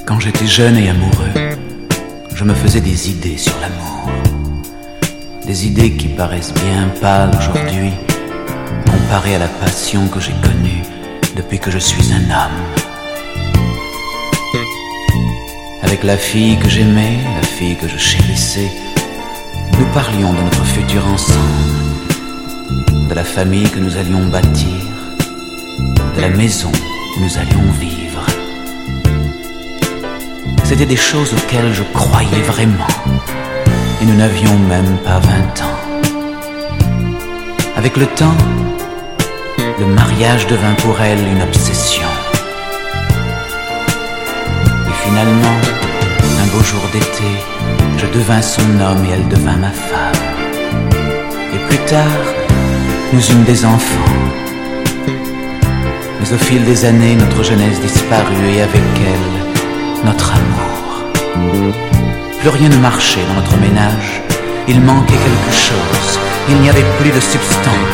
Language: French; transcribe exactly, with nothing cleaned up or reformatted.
Quand j'étais jeune et amoureux, je me faisais des idées sur l'amour. Des idées qui paraissent bien pâles aujourd'hui, comparées à la passion que j'ai connue depuis que je suis un homme. Avec la fille que j'aimais, la fille que je chérissais, nous parlions de notre futur ensemble, de la famille que nous allions bâtir, de la maison où nous allions vivre. C'étaient des choses auxquelles je croyais vraiment, et nous n'avions même pas vingt ans. Avec le temps, le mariage devint pour elle une obsession. Et finalement, un beau jour d'été, je devins son homme et elle devint ma femme. Et plus tard, nous eûmes des enfants. Mais au fil des années, notre jeunesse disparut et avec elle, notre amour. Plus rien ne marchait dans notre ménage. Il manquait quelque chose. Il n'y avait plus de substance.